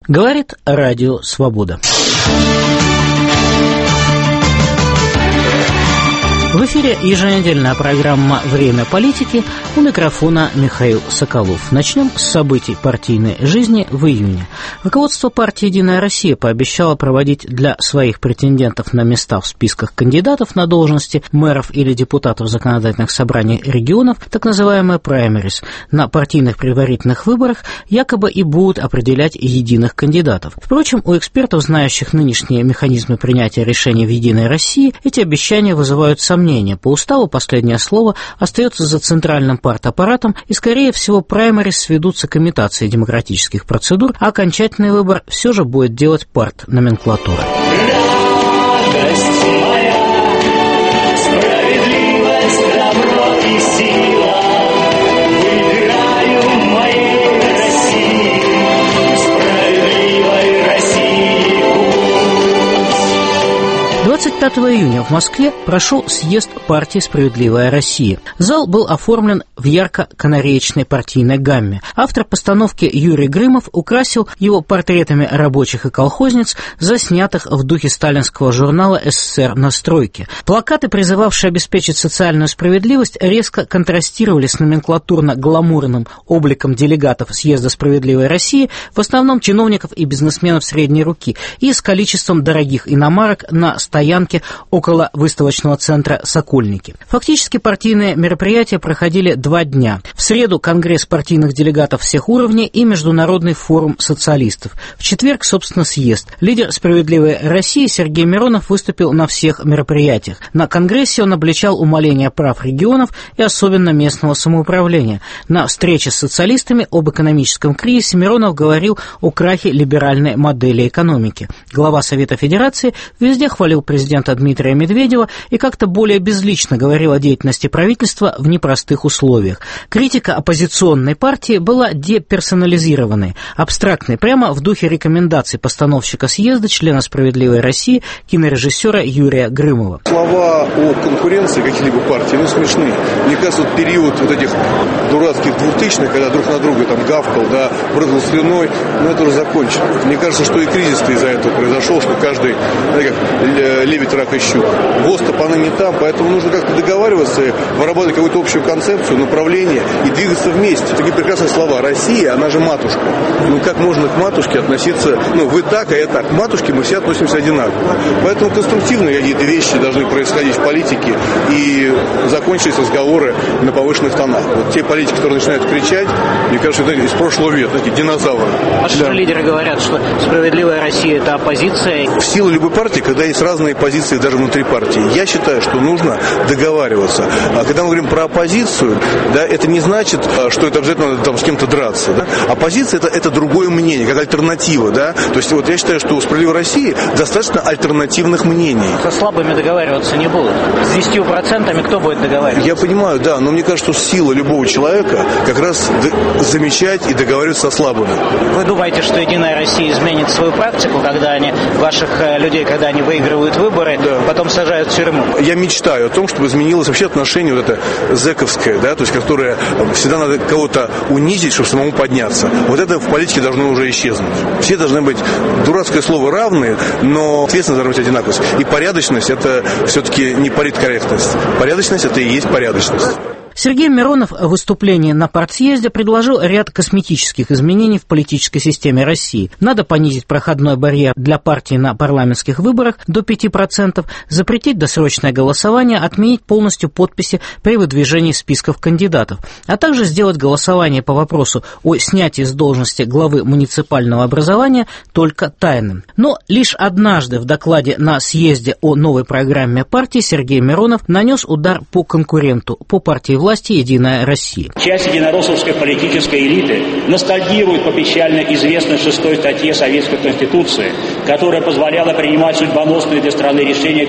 Говорит Радио Свобода. В эфире еженедельная программа «Время политики». У микрофона Михаил Соколов. Начнем с событий партийной жизни в июне. Руководство партии «Единая Россия» пообещало проводить для своих претендентов на места в списках кандидатов на должности мэров или депутатов законодательных собраний регионов, так называемые праймерис. На партийных предварительных выборах якобы и будут определять единых кандидатов. Впрочем, у экспертов, знающих нынешние механизмы принятия решений в «Единой России», эти обещания вызывают сомнения. По уставу последнее слово остается за центральным партаппаратом, и, скорее всего, праймерис сведутся к имитации демократических процедур, а окончательный выбор все же будет делать партноменклатура. Справедливость, добро и сила выбираю моей России, справедливой России путь. 25 июня в Москве прошел съезд партии «Справедливая Россия». Зал был оформлен в ярко-канареечной партийной гамме. Автор постановки Юрий Грымов украсил его портретами рабочих и колхозниц, заснятых в духе сталинского журнала «СССР на стройке». Плакаты, призывавшие обеспечить социальную справедливость, резко контрастировали с номенклатурно-гламурным обликом делегатов съезда «Справедливой России», в основном чиновников и бизнесменов средней руки, и с количеством дорогих иномарок на стоянке около выставочного центра «Сокольники». Фактически партийные мероприятия проходили 2 дня. В среду конгресс партийных делегатов всех уровней и Международный форум социалистов. В четверг, собственно, съезд. Лидер «Справедливой России» Сергей Миронов выступил на всех мероприятиях. На конгрессе он обличал умаление прав регионов и особенно местного самоуправления. На встрече с социалистами об экономическом кризисе Миронов говорил о крахе либеральной модели экономики. Глава Совета Федерации везде хвалил президента Дмитрия Медведева и как-то более безлично говорил о деятельности правительства в непростых условиях. Критика оппозиционной партии была деперсонализированной, абстрактной, прямо в духе рекомендаций постановщика съезда, члена «Справедливой России», кинорежиссера Юрия Грымова. Слова о конкуренции каких-либо партий, смешны. Мне кажется, вот период вот этих дурацких 2000-х, когда друг на друга там гавкал, брызгал слюной, это уже закончено. Мне кажется, что и кризис-то из-за этого произошел, что каждый, лебедь, рак и щука. ВОЗ-то поныне там, поэтому нужно как-то договариваться, выработать какую-то общую концепцию, направление и двигаться вместе. Такие прекрасные слова. Россия, она же матушка. Как можно к матушке относиться, вы так, а я так. К матушке мы все относимся одинаково. Поэтому конструктивные какие-то вещи должны происходить в политике и закончились разговоры на повышенных тонах. Вот те политики, которые начинают кричать, мне кажется, это из прошлого века, такие динозавры. Ваши лидеры говорят, что «Справедливая Россия» — это оппозиция. В силу любой партии, когда есть разные позиции даже внутри партии, я считаю, что нужно договариваться. А когда мы говорим про оппозицию, это не значит, что это обязательно надо с кем-то драться. Оппозиция это другое мнение, как альтернатива. То есть я считаю, что у «Справедливой России» достаточно альтернативных мнений. Со слабыми договариваться не будут. С 10% кто будет договариваться? Я понимаю, но мне кажется, что сила любого человека как раз замечать и договариваться со слабыми. Вы думаете, что «Единая Россия» изменит свою практику, когда ваших людей, когда они выигрывают выборы, потом сажают в тюрьму? Я мечтаю о том, чтобы изменилось вообще отношение вот это зэковское, то есть которое всегда надо кого-то унизить, чтобы самому подняться. Вот это в политике должно уже исчезнуть. Все должны быть, дурацкое слово, равные, но ответственность должна быть одинаковость. И порядочность — это все-таки не политкорректность. Порядочность — это и есть порядочность. Сергей Миронов в выступлении на партсъезде предложил ряд косметических изменений в политической системе России. Надо понизить проходной барьер для партий на парламентских выборах до 5%, запретить досрочное голосование, отменить полностью подписи при выдвижении списков кандидатов, а также сделать голосование по вопросу о снятии с должности главы муниципального образования только тайным. Но лишь однажды в докладе на съезде о новой программе партии Сергей Миронов нанес удар по конкуренту, по партии власти «Единая Россия». Часть единороссовской политической элиты ностальгирует по печально известной 6 статье Советской Конституции, которая позволяла принимать судьбоносные для страны решения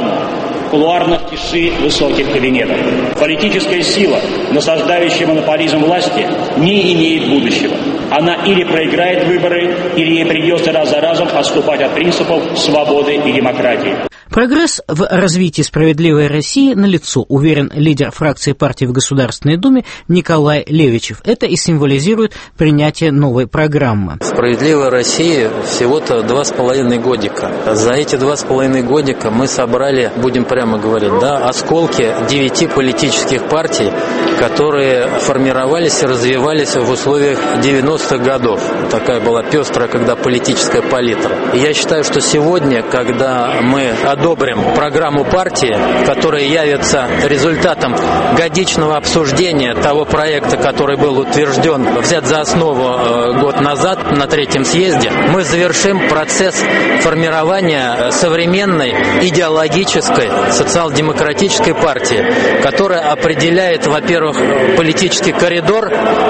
кулуарно в тиши высоких кабинетов. Политическая сила, насаждающая монополизм власти, не имеет будущего. Она или проиграет выборы, или ей придется раз за разом отступать от принципов свободы и демократии. Прогресс в развитии «Справедливой России» налицо, уверен лидер фракции партии в Государственной Думе Николай Левичев. Это и символизирует принятие новой программы. «Справедливая Россия» всего-то 2,5 годика. За эти 2,5 годика мы собрали, будем прямо говорить, осколки 9 политических партий, которые формировались и развивались в условиях 90-х годов. Такая была пестрая, когда политическая палитра. И я считаю, что сегодня, когда мы одобрим программу партии, которая явится результатом годичного обсуждения того проекта, который был утвержден, взят за основу год назад на 3-м съезде, мы завершим процесс формирования современной идеологической социал-демократической партии, которая определяет, во-первых, политический коридор,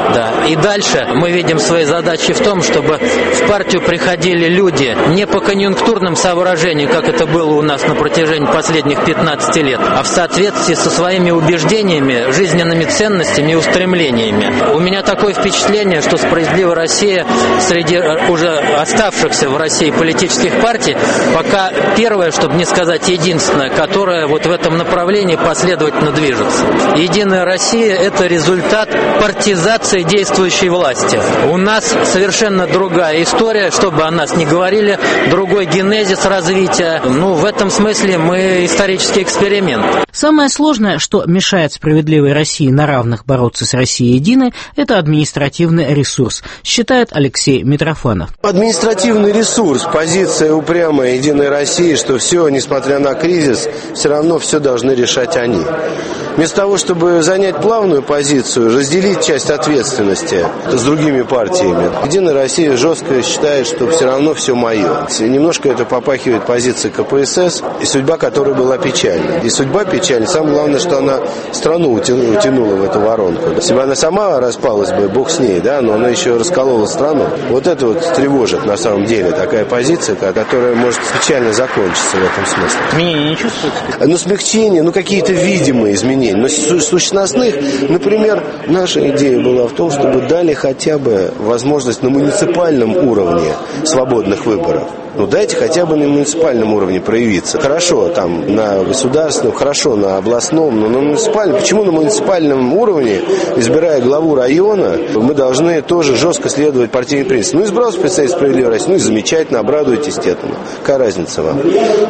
и дальше мы видим свои задачи в том, чтобы в партию приходили люди не по конъюнктурным соображениям, как это было у нас на протяжении последних 15 лет, а в соответствии со своими убеждениями, жизненными ценностями и устремлениями. У меня такое впечатление, что «Справедливая Россия» среди уже оставшихся в России политических партий пока первая, чтобы не сказать единственная, которая вот в этом направлении последовательно движется. «Единая Россия» — это результат партизации действующей власти. У нас совершенно другая история, чтобы о нас не говорили, другой генезис развития. В этом смысле мы исторический эксперимент. Самое сложное, что мешает «Справедливой России» на равных бороться с Россией единой, это административный ресурс, считает Алексей Митрофанов. Административный ресурс, позиция упрямая «Единой России», что все, несмотря на кризис, все равно все должны решать они. Вместо того, чтобы занять плавную позицию, разделить часть ответственности с другими партиями, «Единая Россия» жестко считает, что все равно все мое. Немножко это попахивает позицией КПСС, и судьба которой была печальна. И судьба печальна. Самое главное, что она страну утянула в эту воронку. Если бы она сама распалась бы, бог с ней, но она еще расколола страну. Вот это вот тревожит на самом деле такая позиция, которая может печально закончиться в этом смысле. Изменения не чувствуете? Смягчение, какие-то видимые изменения. Но сущностных, например, наша идея была в том, чтобы дали хотя бы возможность на муниципальном уровне свободных выборов. Дайте хотя бы на муниципальном уровне проявиться. Хорошо, там на государственном, хорошо на областном, но на муниципальном. Почему на муниципальном уровне, избирая главу района, мы должны тоже жестко следовать партийным принципам? Избрался представитель «Справедливой России», и замечательно, обрадуйтесь этому. Какая разница вам?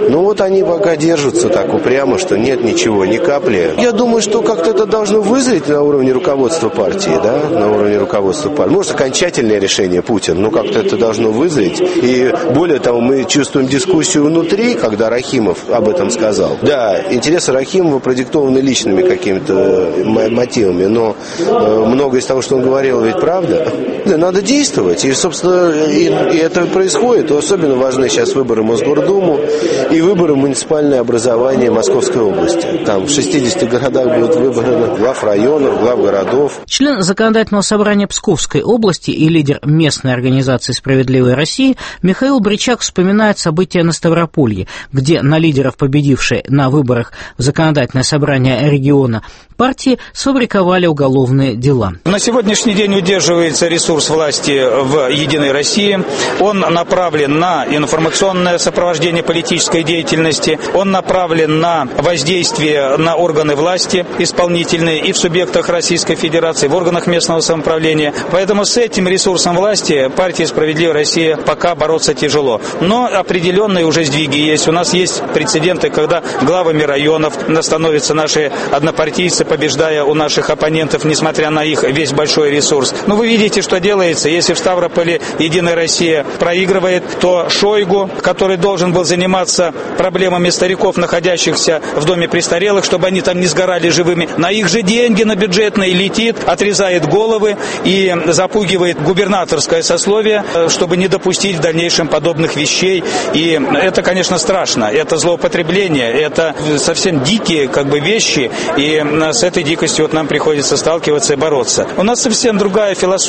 Они пока держатся так упрямо, что нет ничего, ни капли. Я думаю, что как-то это должно вызреть на уровне руководства партии, на уровне руководства партии. Может, окончательное решение Путин, но как-то это должно вызреть. И более того, мы чувствуем дискуссию внутри, когда Рахимов об этом сказал. Да, интересы Рахимова продиктованы личными какими-то мотивами, но многое из того, что он говорил, ведь правда. Надо действовать, и, собственно, и это происходит. Особенно важны сейчас выборы в Мосгордуму и выборы в муниципальное образование Московской области. Там в 60 городах будут выборы глав районов, глав городов. Член Законодательного собрания Псковской области и лидер местной организации «Справедливой России» Михаил Бричак вспоминает события на Ставрополье, где на лидеров, победившей на выборах в Законодательное собрание региона партии, сфабриковали уголовные дела. На сегодняшний день удерживается ресурс власти в «Единой России». Он направлен на информационное сопровождение политической деятельности, он направлен на воздействие на органы власти исполнительные и в субъектах Российской Федерации, в органах местного самоуправления. Поэтому с этим ресурсом власти партии «Справедливая Россия» пока бороться тяжело. Но определенные уже сдвиги есть. У нас есть прецеденты, когда главами районов становятся наши однопартийцы, побеждая у наших оппонентов, несмотря на их весь большой ресурс. Вы видите, что делается. Если в Ставрополе «Единая Россия» проигрывает, то Шойгу, который должен был заниматься проблемами стариков, находящихся в доме престарелых, чтобы они там не сгорали живыми, на их же деньги, на бюджетные летит, отрезает головы и запугивает губернаторское сословие, чтобы не допустить в дальнейшем подобных вещей. И это, конечно, страшно. Это злоупотребление, это совсем дикие вещи, и с этой дикостью нам приходится сталкиваться и бороться. У нас совсем другая философия.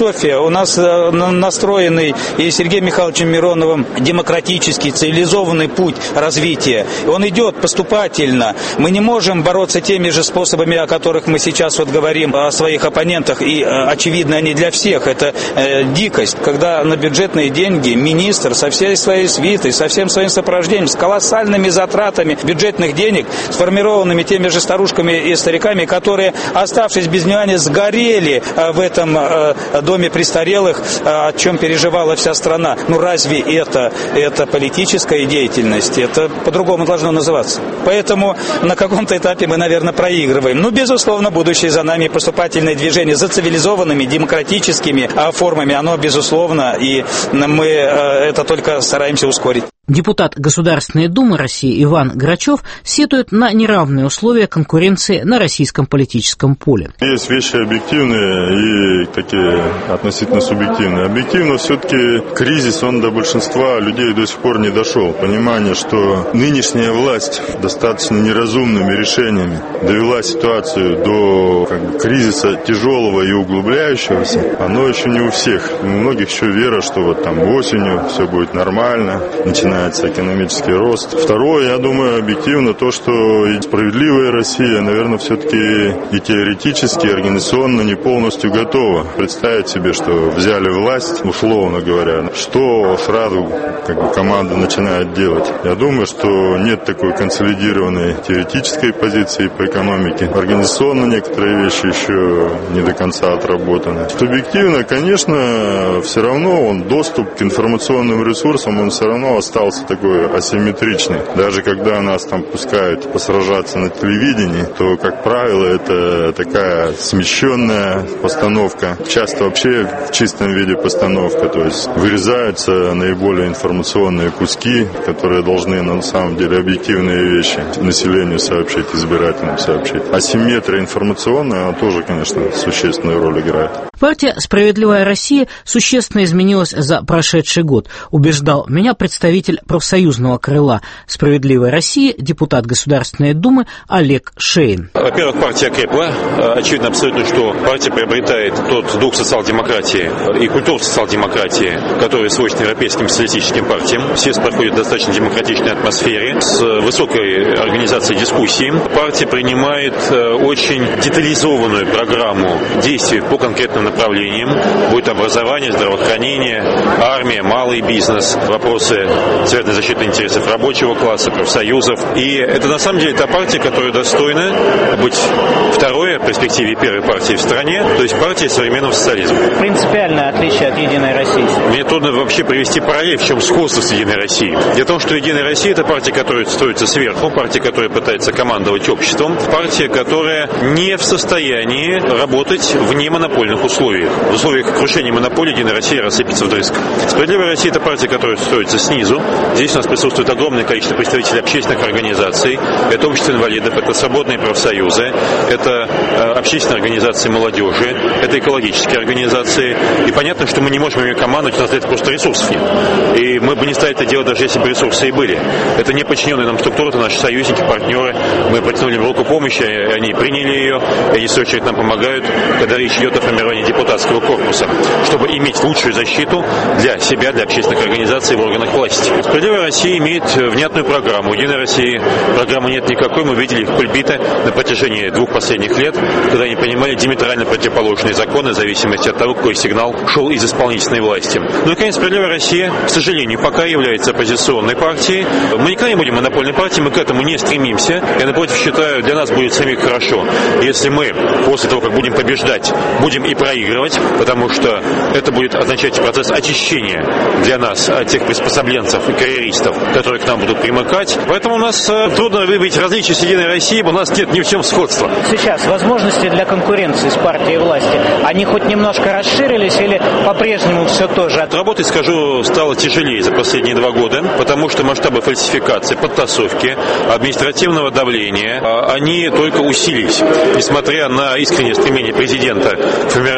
у нас настроенный и Сергеем Михайловичем Мироновым демократический, цивилизованный путь развития. Он идет поступательно. Мы не можем бороться теми же способами, о которых мы сейчас вот говорим о своих оппонентах, и очевидно они для всех. Это дикость, когда на бюджетные деньги министр со всей своей свитой, со всем своим сопровождением, с колоссальными затратами бюджетных денег, сформированными теми же старушками и стариками, которые, оставшись без внимания, сгорели в этом доме престарелых, о чем переживала вся страна. Ну разве это политическая деятельность? Это по-другому должно называться. Поэтому на каком-то этапе мы, наверное, проигрываем. Ну, безусловно, будущее за нами поступательное движение за цивилизованными, демократическими формами, оно безусловно, и мы это только стараемся ускорить. Депутат Государственной Думы России Иван Грачев сетует на неравные условия конкуренции на российском политическом поле. Есть вещи объективные и такие относительно субъективные. Объективно все-таки кризис, он до большинства людей до сих пор не дошел. Понимание, что нынешняя власть достаточно неразумными решениями довела ситуацию до кризиса тяжелого и углубляющегося, оно еще не у всех. У многих еще вера, что вот там осенью все будет нормально, начинается экономический рост. Второе, я думаю, объективно то, что и справедливая Россия, наверное, все-таки и теоретически, и организационно не полностью готова представить себе, что взяли власть, условно говоря, что сразу команда начинает делать. Я думаю, что нет такой консолидированной теоретической позиции по экономике. Организационно некоторые вещи еще не до конца отработаны. Субъективно, конечно, все равно доступ к информационным ресурсам, он все равно остался такой асимметричный. Даже когда нас там пускают посражаться на телевидении, то, как правило, это такая смещенная постановка. Часто вообще в чистом виде постановка. То есть вырезаются наиболее информационные куски, которые должны на самом деле объективные вещи населению сообщить, избирателям сообщить. Асимметрия информационная, она тоже, конечно, существенную роль играет. Партия «Справедливая Россия» существенно изменилась за прошедший год, убеждал меня представитель профсоюзного крыла «Справедливой России», депутат Государственной Думы Олег Шейн. Во-первых, партия крепла. Очевидно абсолютно, что партия приобретает тот дух социал-демократии и культуру социал-демократии, который свойственен европейским социалистическим партиям. Съезд проходит в достаточно демократичной атмосфере, с высокой организацией дискуссий. Партия принимает очень детализованную программу действий по конкретным направлениям. Будет образование, здравоохранение, армия, малый бизнес, вопросы, связанные с защитой интересов рабочего класса, профсоюзов. И это на самом деле та партия, которая достойна быть второй в перспективе первой партии в стране, то есть партия современного социализма. Принципиальное отличие от «Единой России». Мне трудно вообще привести параллель, в чем сходство с «Единой Россией». Дело в том, что «Единая Россия» — это партия, которая строится сверху, партия, которая пытается командовать обществом, партия, которая не в состоянии работать в немонопольных условиях. В условиях крушения монополии «Единая Россия» рассыпется вдрызг. «Справедливая Россия» — это партия, которая строится снизу. Здесь у нас присутствует огромное количество представителей общественных организаций. Это общество инвалидов, это свободные профсоюзы, это общественные организации молодежи, это экологические организации. И понятно, что мы не можем ими командовать, у нас для этого просто ресурсов нет. И мы бы не стали это делать, даже если бы ресурсы и были. Это не подчиненные нам структуры, это наши союзники, партнеры. Мы протянули им руку помощи, они приняли ее, и они, в свою очередь, нам помогают, когда речь идет о формировании депутатского корпуса, чтобы иметь лучшую защиту для себя, для общественных организаций в органах власти. «Справедливая Россия» имеет внятную программу. У «Единой России» программы нет никакой. Мы видели их пульпиты на протяжении 2 последних лет, когда они принимали диаметрально противоположные законы в зависимости от того, какой сигнал шел из исполнительной власти. Ну и, конечно, «Справедливая Россия», к сожалению, пока является оппозиционной партией. Мы никогда не будем монопольной партией, мы к этому не стремимся. Я, напротив, считаю, для нас будет самих хорошо, если мы после того, как будем побеждать, будем и проигрывать, потому что это будет означать процесс очищения для нас от тех приспособленцев и карьеристов, которые к нам будут примыкать. Поэтому у нас трудно выявить различия с «Единой Россией», у нас нет ни в чем сходства. Сейчас возможности для конкуренции с партией власти, они хоть немножко расширились или по-прежнему все то же? Работать, скажу, стало тяжелее за последние 2 года, потому что масштабы фальсификации, подтасовки, административного давления, они только усилились. Несмотря на искреннее стремление президента формировать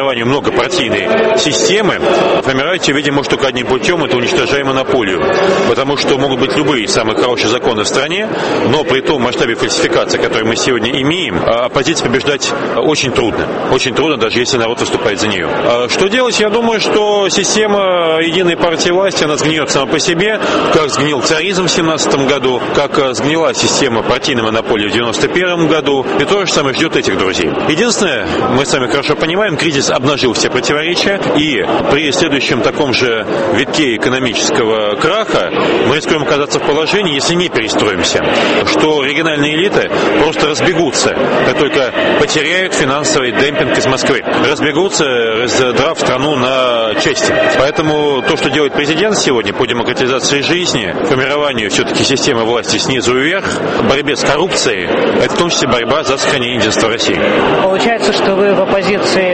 формированию многопартийной системы, формировать ее, видимо, может только одним путем, это уничтожая монополию. Потому что могут быть любые самые хорошие законы в стране, но при том масштабе фальсификации, который мы сегодня имеем, оппозицию побеждать очень трудно. Очень трудно, даже если народ выступает за нее. Что делать? Я думаю, что система единой партии власти, она сгниет сама по себе, как сгнил царизм в 1917 году, как сгнила система партийной монополии в 1991 году, и то же самое ждет этих друзей. Единственное, мы с вами хорошо понимаем, кризис обнажил все противоречия, и при следующем таком же витке экономического краха мы рискуем оказаться в положении, если не перестроимся, что региональные элиты просто разбегутся, как только потеряют финансовый демпинг из Москвы. Разбегутся, раздрав страну на части. Поэтому то, что делает президент сегодня по демократизации жизни, формированию все-таки системы власти снизу вверх, борьбе с коррупцией, это в том числе борьба за сохранение единства России. Получается, что вы в оппозиции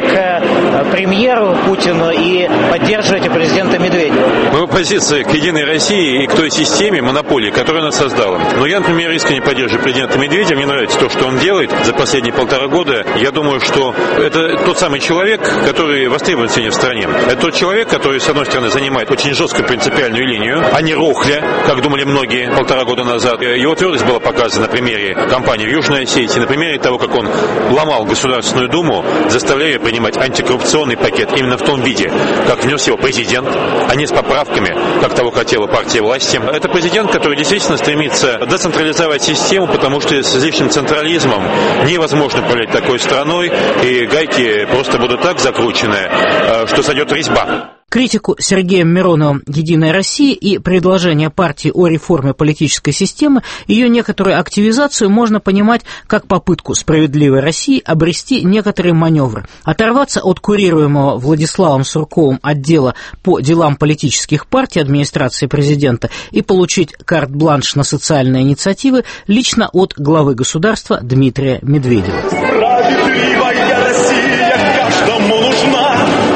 к премьеру Путину и поддерживаете президента Медведева? Мы в оппозиции к Единой России и к той системе монополии, которую она создала. Но я, например, искренне поддерживаю президента Медведева. Мне нравится то, что он делает за последние 1,5 года. Я думаю, что это тот самый человек, который востребован сегодня в стране. Это тот человек, который, с одной стороны, занимает очень жесткую принципиальную линию, а не рохля, как думали многие 1,5 года назад. Его твердость была показана на примере кампании в Южной Осетии, на примере того, как он ломал Государственную Думу, заставляя ее принимать антикоррупционный пакет именно в том виде, как внес его президент, а не с поправками, как того хотела партия власти. Это президент, который действительно стремится децентрализовать систему, потому что с излишним централизмом невозможно управлять такой страной, и гайки просто будут так закручены, что сойдет резьба. Критику Сергеем Мироновым «Единой России» и предложение партии о реформе политической системы, ее некоторую активизацию можно понимать как попытку «Справедливой России» обрести некоторые маневры, оторваться от курируемого Владиславом Сурковым отдела по делам политических партий администрации президента и получить карт-бланш на социальные инициативы лично от главы государства Дмитрия Медведева. Справедливая Россия каждому нужна.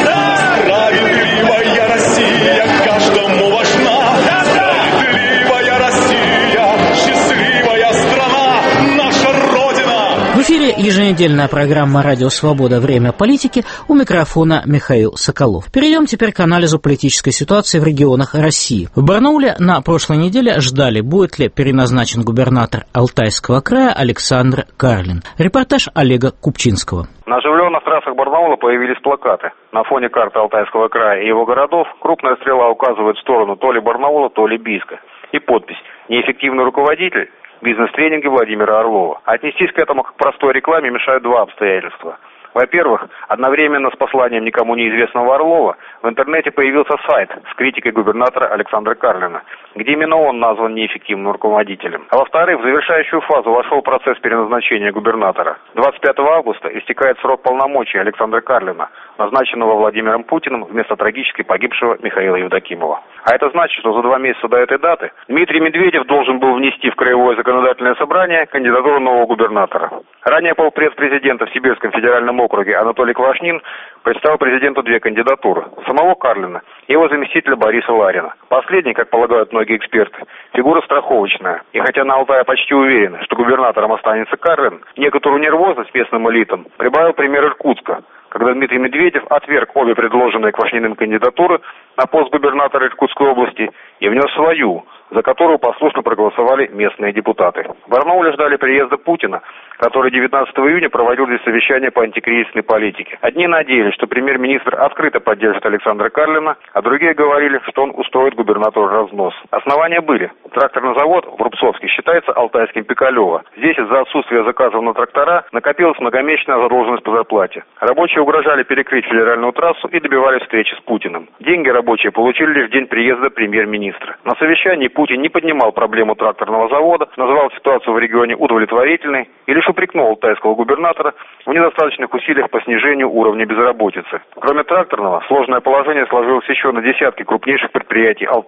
В эфире еженедельная программа «Радио Свобода. Время политики». У микрофона Михаил Соколов. Перейдем теперь к анализу политической ситуации в регионах России. В Барнауле на прошлой неделе ждали, будет ли переназначен губернатор Алтайского края Александр Карлин. Репортаж Олега Купчинского. На оживленных трассах Барнаула появились плакаты. На фоне карты Алтайского края и его городов крупная стрела указывает в сторону то ли Барнаула, то ли Бийска. И подпись «Неэффективный руководитель. Бизнес-тренинги Владимира Орлова». Отнестись к этому как к простой рекламе мешают два обстоятельства. Во-первых, одновременно с посланием никому неизвестного Орлова в интернете появился сайт с критикой губернатора Александра Карлина, где именно он назван неэффективным руководителем. А во-вторых, в завершающую фазу вошел процесс переназначения губернатора. 25 августа истекает срок полномочий Александра Карлина, назначенного Владимиром Путиным вместо трагически погибшего Михаила Евдокимова. А это значит, что за 2 месяца до этой даты Дмитрий Медведев должен был внести в Краевое законодательное собрание кандидатуру нового губернатора. Ранее полпред президента в Сибирском федеральном округе Анатолий Квашнин представил президенту 2 кандидатуры – самого Карлина и его заместителя Бориса Ларина. Последний, как полагают многие эксперты, фигура страховочная. И хотя на Алтае почти уверены, что губернатором останется Карлин, некоторую нервозность местным элитам прибавил пример Иркутска, когда Дмитрий Медведев отверг обе предложенные Квашниным кандидатуры на пост губернатора Иркутской области и внес свою, за которую послушно проголосовали местные депутаты. В Барнауле ждали приезда Путина, который 19 июня проводил здесь совещание по антикризисной политике. Одни надеялись, что премьер-министр открыто поддержит Александра Карлина, а другие говорили, что он устроит губернатору разнос. Основания были. Тракторный завод в Рубцовске считается алтайским Пикалево. Здесь из-за отсутствия заказов на трактора накопилась многомесячная задолженность по зарплате. Рабочие угрожали перекрыть федеральную трассу и добивались встречи с Путиным. Деньги рабочие получили лишь в день приезда премьер-министра. На совещании Путин не поднимал проблему тракторного завода, называл ситуацию в регионе удовлетворительной и лишь упрекнул алтайского губернатора в недостаточных усилиях по снижению уровня безработицы. Кроме тракторного, сложное положение сложилось еще на десятки крупнейших предприятий Алтая.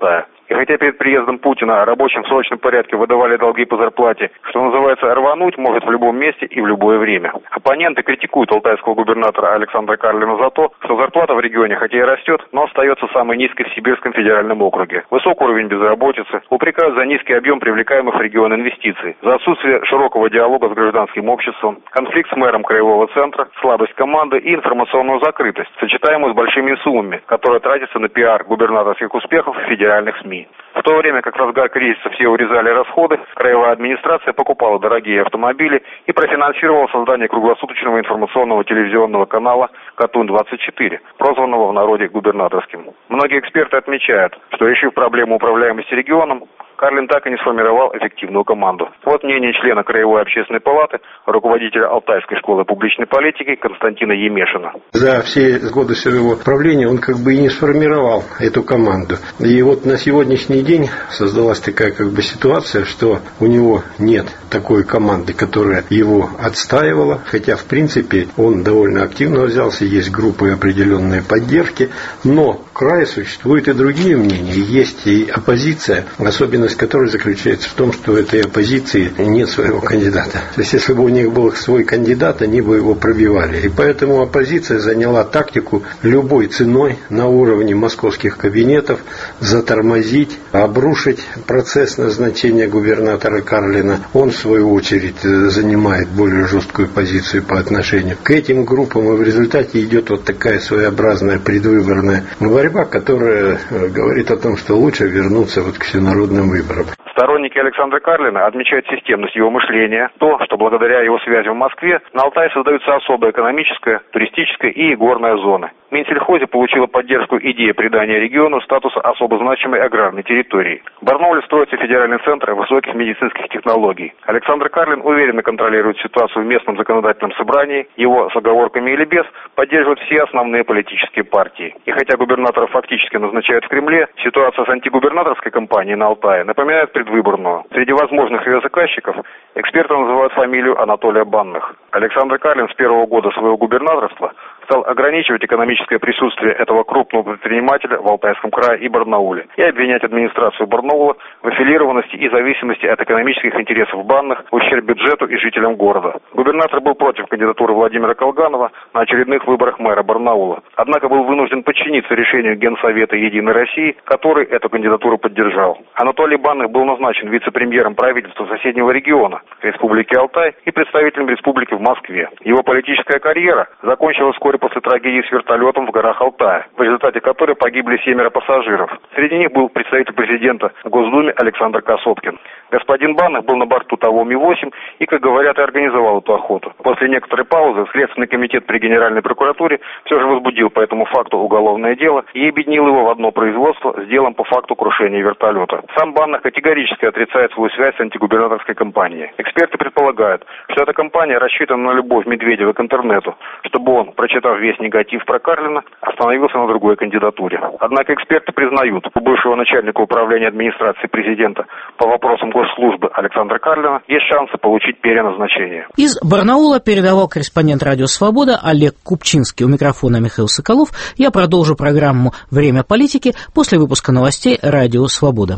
И хотя перед приездом Путина рабочим в срочном порядке выдавали долги по зарплате, что называется, рвануть может в любом месте и в любое время. Оппоненты критикуют алтайского губернатора Александра Карлина за то, что зарплата в регионе хотя и растет, но остается самой низкой в Сибирском федеральном округе. Высокий уровень безработицы, упрекают за низкий объем привлекаемых в регион инвестиций, за отсутствие широкого диалога с гражданским обществом, конфликт с мэром краевого центра, слабость команды и информационную закрытость, сочетаемую с большими суммами, которые тратятся на пиар губернаторских успехов в федеральных СМИ. В то время как в разгар кризиса все урезали расходы, краевая администрация покупала дорогие автомобили и профинансировала создание круглосуточного информационного телевизионного канала «Катун-24», прозванного в народе губернаторским. Многие эксперты отмечают, что, решив проблему управляемости регионом, Карлин так и не сформировал эффективную команду. Вот мнение члена Краевой общественной палаты, руководителя Алтайской школы публичной политики Константина Емешина. За все годы своего правления он как бы и не сформировал эту команду. И вот на сегодняшний день создалась такая как бы ситуация, что у него нет такой команды, которая его отстаивала. Хотя в принципе он довольно активно взялся, есть группы определенной поддержки. Но в крае существуют и другие мнения. Есть и оппозиция, особенно которая заключается в том, что у этой оппозиции нет своего кандидата. То есть, если бы у них был свой кандидат, они бы его пробивали. И поэтому оппозиция заняла тактику любой ценой на уровне московских кабинетов затормозить, обрушить процесс назначения губернатора Карлина. Он, в свою очередь, занимает более жесткую позицию по отношению к этим группам. И в результате идет вот такая своеобразная предвыборная борьба, которая говорит о том, что лучше вернуться вот к всенародным выборам. Сторонники Александра Карлина отмечают системность его мышления, то, что благодаря его связям в Москве на Алтае создаются особая экономическая, туристическая и горная зоны. Минсельхозе получила поддержку идеи придания региону статуса особо значимой аграрной территории. В Барнауле строится федеральный центр высоких медицинских технологий. Александр Карлин уверенно контролирует ситуацию в местном законодательном собрании, его с оговорками или без поддерживают все основные политические партии. И хотя губернатора фактически назначают в Кремле, ситуация с антигубернаторской кампанией на Алтае напоминает предвыборную. Среди возможных ее заказчиков эксперты называют фамилию Анатолия Банных. Александр Карлин с первого года своего губернаторства стал ограничивать экономическое присутствие этого крупного предпринимателя в Алтайском крае и Барнауле и обвинять администрацию Барнаула в аффилированности и зависимости от экономических интересов Банных в ущерб бюджету и жителям города. Губернатор был против кандидатуры Владимира Колганова на очередных выборах мэра Барнаула, однако был вынужден подчиниться решению Генсовета Единой России, который эту кандидатуру поддержал. Анатолий Банных был назначен вице-премьером правительства соседнего региона, Республики Алтай, и представителем республики в Москве. Его политическая карьера закончилась вскоре после трагедии с вертолетом в горах Алтая, в результате которой погибли 7 пассажиров. Среди них был представитель президента в Госдуме Александр Косоткин. Господин Банных был на борту того Ми-8 и, как говорят, и организовал эту охоту. После некоторой паузы Следственный комитет при Генеральной прокуратуре все же возбудил по этому факту уголовное дело и объединил его в одно производство с делом по факту крушения вертолета. Сам Банных категорически отрицает свою связь с антигубернаторской кампанией. Эксперты предполагают, что эта кампания рассчитана на любовь Медведева к интернету, чтобы он, прочитав весь негатив про Карлина, остановился на другой кандидатуре. Однако эксперты признают, у бывшего начальника управления администрации президента по вопросам госслужбы Александра Карлина есть шансы получить переназначение. Из Барнаула передавал корреспондент «Радио Свобода» Олег Купчинский. У микрофона Михаил Соколов. Я продолжу программу «Время политики» после выпуска новостей «Радио Свобода».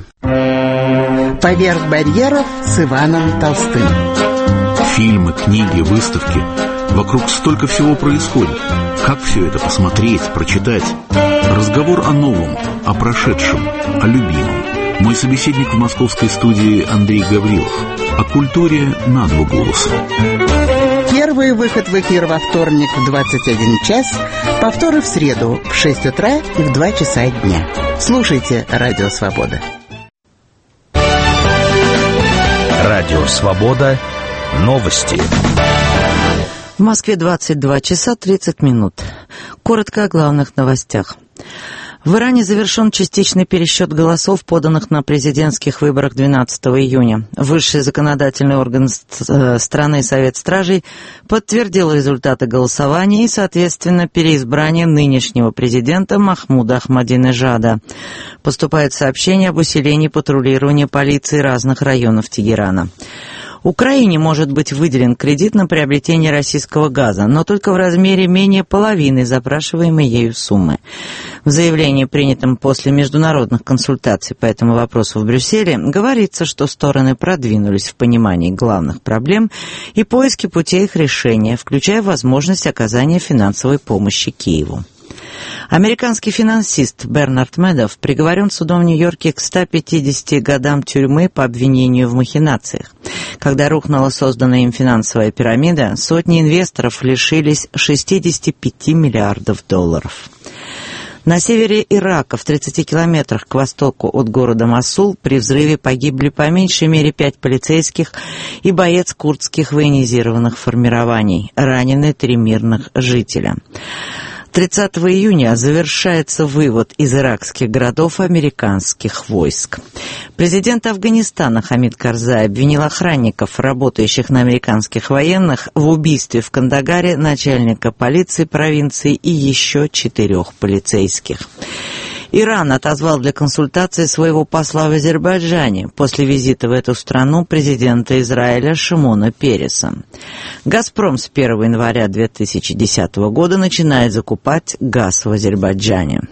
«Поверх барьеров» с Иваном Толстым. Фильмы, книги, выставки. Вокруг столько всего происходит. Как все это посмотреть, прочитать? Разговор о новом, о прошедшем, о любимом. Мой собеседник в московской студии Андрей Гаврилов. О культуре на два голоса. Первый выход в эфир во вторник в 21 час, повторы в среду в 6 утра и в 2 часа дня. Слушайте «Радио Свобода». «Радио Свобода». Новости. В Москве 22 часа 30 минут. Коротко о главных новостях. В Иране завершен частичный пересчет голосов, поданных на президентских выборах 12 июня. Высший законодательный орган страны Совет Стражей подтвердил результаты голосования и, соответственно, переизбрание нынешнего президента Махмуда Ахмадинежада. Поступает сообщение об усилении патрулирования полиции разных районов Тегерана. Украине может быть выделен кредит на приобретение российского газа, но только в размере менее половины запрашиваемой ею суммы. В заявлении, принятом после международных консультаций по этому вопросу в Брюсселе, говорится, что стороны продвинулись в понимании главных проблем и поиске путей их решения, включая возможность оказания финансовой помощи Киеву. Американский финансист Бернард Медов приговорен судом в Нью-Йорке к 150 годам тюрьмы по обвинению в махинациях. Когда рухнула созданная им финансовая пирамида, сотни инвесторов лишились 65 миллиардов долларов. На севере Ирака, в 30 километрах к востоку от города Мосул, при взрыве погибли по меньшей мере 5 полицейских и боец курдских военизированных формирований. Ранены 3 мирных жителя. 30 июня завершается вывод из иракских городов американских войск. Президент Афганистана Хамид Карзай обвинил охранников, работающих на американских военных, в убийстве в Кандагаре начальника полиции провинции и еще 4 полицейских. Иран отозвал для консультации своего посла в Азербайджане после визита в эту страну президента Израиля Шимона Переса. «Газпром» с 1 января 2010 года начинает закупать газ в Азербайджане.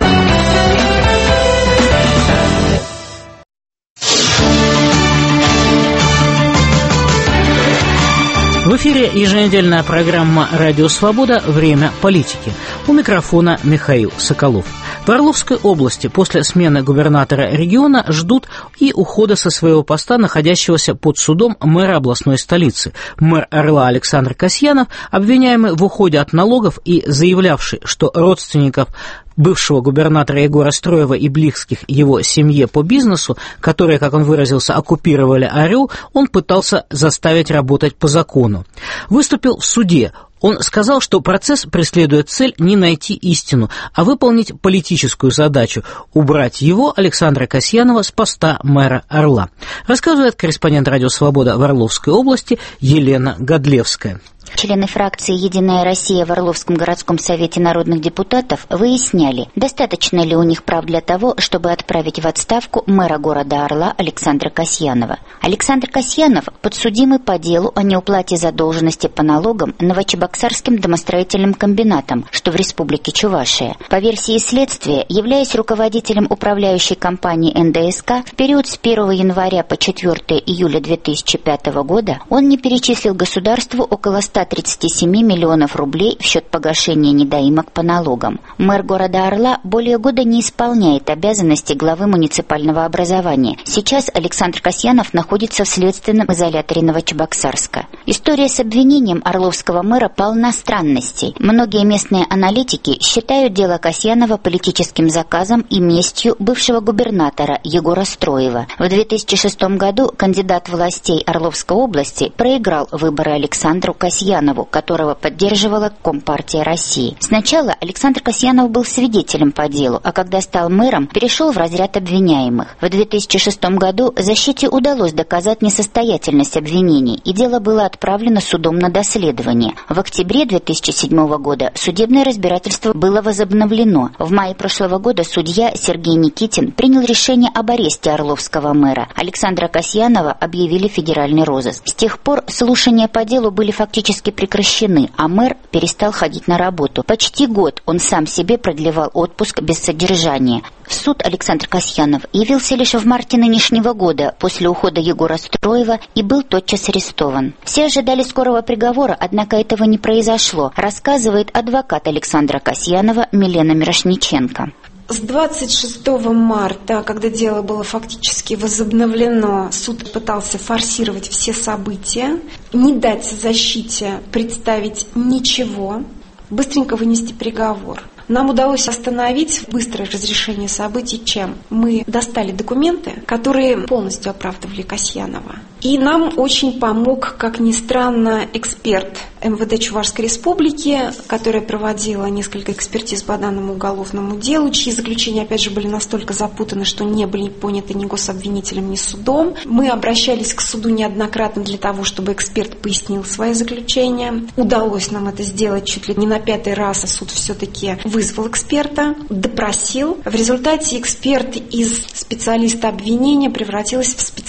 В эфире еженедельная программа «Радио Свобода. Время политики». У микрофона Михаил Соколов. В Орловской области после смены губернатора региона ждут и ухода со своего поста находящегося под судом мэра областной столицы. Мэр Орла Александр Касьянов, обвиняемый в уходе от налогов и заявлявший, что родственников бывшего губернатора Егора Строева и близких его семье по бизнесу, которые, как он выразился, оккупировали Орел, он пытался заставить работать по закону. Выступил в суде. Он сказал, что процесс преследует цель не найти истину, а выполнить политическую задачу – убрать его, Александра Касьянова, с поста мэра Орла. Рассказывает корреспондент «Радио Свобода» в Орловской области Елена Годлевская. Члены фракции «Единая Россия» в Орловском городском совете народных депутатов выясняли, достаточно ли у них прав для того, чтобы отправить в отставку мэра города Орла Александра Касьянова. Александр Касьянов подсудимый по делу о неуплате задолженности по налогам Новочебоксарским домостроительным комбинатом, что в республике Чувашия. По версии следствия, являясь руководителем управляющей компании НДСК, в период с 1 января по 4 июля 2005 года он не перечислил государству около 137 миллионов рублей в счет погашения недоимок по налогам. Мэр города Орла более года не исполняет обязанности главы муниципального образования. Сейчас Александр Касьянов находится в следственном изоляторе Новочебоксарска. История с обвинением орловского мэра полна странностей. Многие местные аналитики считают дело Касьянова политическим заказом и местью бывшего губернатора Егора Строева. В 2006 году кандидат властей Орловской области проиграл выборы Александру Касьянову, которого поддерживала Компартия России. Сначала Александр Касьянов был свидетелем по делу, а когда стал мэром, перешел в разряд обвиняемых. В 2006 году защите удалось доказать несостоятельность обвинений, и дело было отправлено судом на доследование. В октябре 2007 года судебное разбирательство было возобновлено. В мае прошлого года судья Сергей Никитин принял решение об аресте орловского мэра. Александра Касьянова объявили федеральный розыск. С тех пор слушания по делу были фактически прекращены, а мэр перестал ходить на работу. Почти год он сам себе продлевал отпуск без содержания. В суд Александр Касьянов явился лишь в марте нынешнего года, после ухода Егора Строева, и был тотчас арестован. Все ожидали скорого приговора, однако этого не произошло, рассказывает адвокат Александра Касьянова Милена Мирошниченко. С 26 марта, когда дело было фактически возобновлено, суд пытался форсировать все события, не дать защите представить ничего, быстренько вынести приговор. Нам удалось остановить быстрое разрешение событий, чем мы достали документы, которые полностью оправдывали Касьянова. И нам очень помог, как ни странно, эксперт МВД Чувашской Республики, которая проводила несколько экспертиз по данному уголовному делу, чьи заключения, опять же, были настолько запутаны, что не были поняты ни гособвинителем, ни судом. Мы обращались к суду неоднократно для того, чтобы эксперт пояснил свои заключения. Удалось нам это сделать чуть ли не на 5-й раз, а суд все-таки вызвал эксперта, допросил. В результате эксперт из специалиста обвинения превратился в специалиста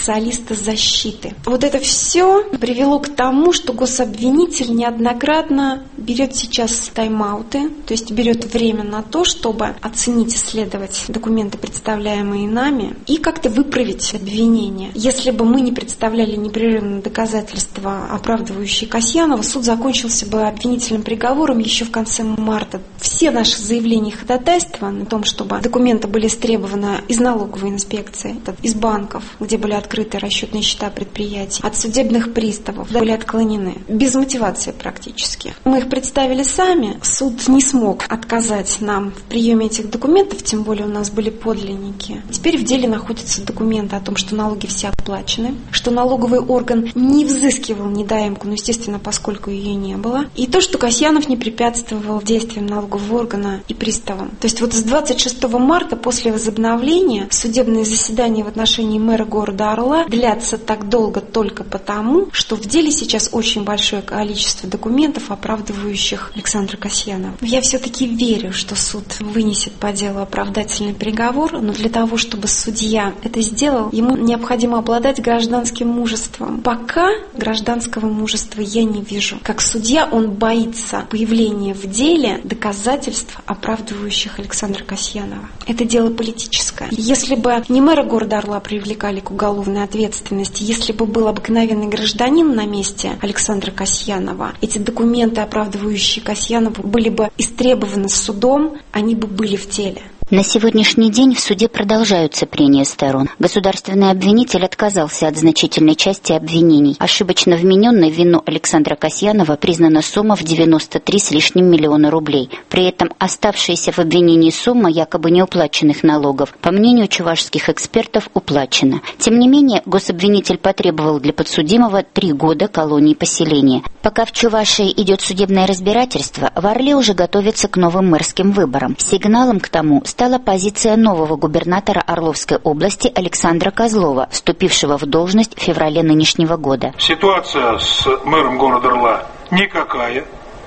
специалиста защиты. Вот это все привело к тому, что гособвинитель неоднократно берет сейчас тайм-ауты, то есть берет время на то, чтобы оценить, исследовать документы, представляемые нами, и как-то выправить обвинение. Если бы мы не представляли непрерывные доказательства, оправдывающие Касьянова, суд закончился бы обвинительным приговором еще в конце марта. Все наши заявления и ходатайства на том, чтобы документы были истребованы из налоговой инспекции, из банков, где были открыты расчетные счета предприятий, от судебных приставов, были отклонены. Без мотивации практически. Мы их представили сами. Суд не смог отказать нам в приеме этих документов, тем более у нас были подлинники. Теперь в деле находятся документы о том, что налоги все оплачены, что налоговый орган не взыскивал недоимку, естественно, поскольку ее не было, и то, что Касьянов не препятствовал действиям налогового органа и приставам. То есть вот с 26 марта после возобновления судебные заседания в отношении мэра города Орла длятся так долго только потому, что в деле сейчас очень большое количество документов, оправдывающих Александра Касьянова. Я все-таки верю, что суд вынесет по делу оправдательный приговор, но для того, чтобы судья это сделал, ему необходимо обладать гражданским мужеством. Пока гражданского мужества я не вижу. Как судья он боится появления в деле доказательств, оправдывающих Александра Касьянова. Это дело политическое. Если бы не мэра города Орла привлекали к уголовной ответственности, если бы был обыкновенный гражданин на месте Александра Касьянова, эти документы, оправдывающие Касьянова, были бы истребованы судом, они бы были в теле. На сегодняшний день в суде продолжаются прения сторон. Государственный обвинитель отказался от значительной части обвинений. Ошибочно вмененной в вину Александра Касьянова признана сумма в 93 с лишним миллиона рублей. При этом оставшаяся в обвинении сумма якобы неуплаченных налогов, по мнению чувашских экспертов, уплачена. Тем не менее, гособвинитель потребовал для подсудимого 3 года колонии поселения. Пока в Чувашии идет судебное разбирательство, в Орле уже готовится к новым мэрским выборам. Сигналом к тому стала позиция нового губернатора Орловской области Александра Козлова, вступившего в должность в феврале нынешнего года. Ситуация с мэром города Орла никакая.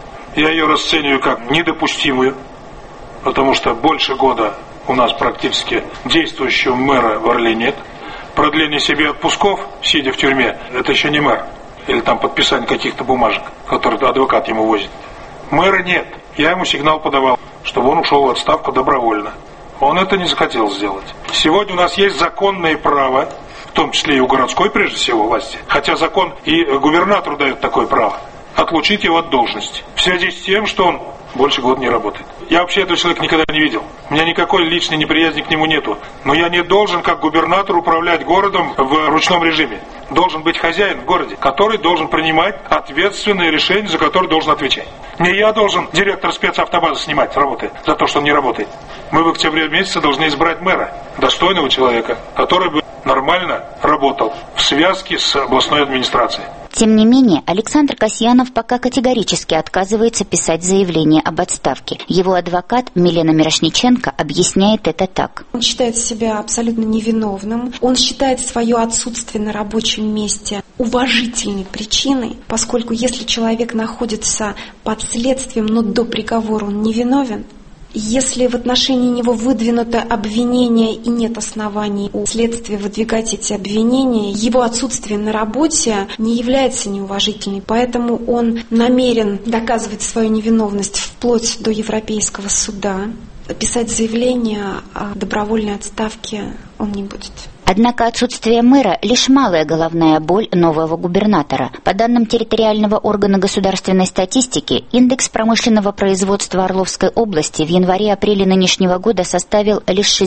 Я ее расцениваю как недопустимую, потому что больше года у нас практически действующего мэра в Орле нет. Продление себе отпусков, сидя в тюрьме, это еще не мэр. Или там подписание каких-то бумажек, которые адвокат ему возит. Мэра нет. Я ему сигнал подавал, чтобы он ушел в отставку добровольно. Он это не захотел сделать. Сегодня у нас есть законное право, в том числе и у городской, прежде всего, власти, хотя закон и губернатору дает такое право, отлучить его от должности. В связи с тем, что он больше года не работает. Я вообще этого человека никогда не видел. У меня никакой личной неприязни к нему нету. Но я не должен, как губернатор, управлять городом в ручном режиме. Должен быть хозяин в городе, который должен принимать ответственные решения, за которые должен отвечать. Не я должен директор спецавтобазы снимать, работает, за то, что он не работает. Мы в октябре месяце должны избрать мэра, достойного человека, который бы нормально работал в связке с областной администрацией. Тем не менее, Александр Касьянов пока категорически отказывается писать заявление об отставке. Его адвокат Милена Мирошниченко объясняет это так. Он считает себя абсолютно невиновным. Он считает свое отсутствие на рабочем месте уважительной причиной, поскольку если человек находится под следствием, но до приговора он невиновен, если в отношении него выдвинуто обвинение и нет оснований у следствия выдвигать эти обвинения, его отсутствие на работе не является неуважительной. Поэтому он намерен доказывать свою невиновность вплоть до Европейского суда. Писать заявление о добровольной отставке он не будет. Однако отсутствие мэра – лишь малая головная боль нового губернатора. По данным территориального органа государственной статистики, индекс промышленного производства Орловской области в январе-апреле нынешнего года составил лишь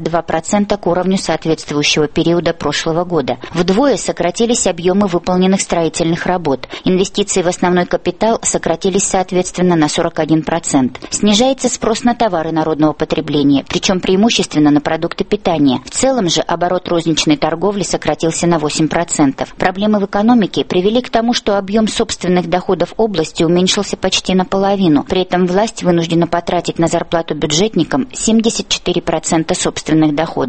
62% к уровню соответствующего периода прошлого года. Вдвое сократились объемы выполненных строительных работ. Инвестиции в основной капитал сократились соответственно на 41%. Снижается спрос на товары народного потребления, причем преимущественно на продукты питания. В целом же оборот розничной торговли сократился на 8%. Проблемы в экономике привели к тому, что объем собственных доходов области уменьшился почти наполовину. При этом власть вынуждена потратить на зарплату бюджетникам 74% собственных доходов.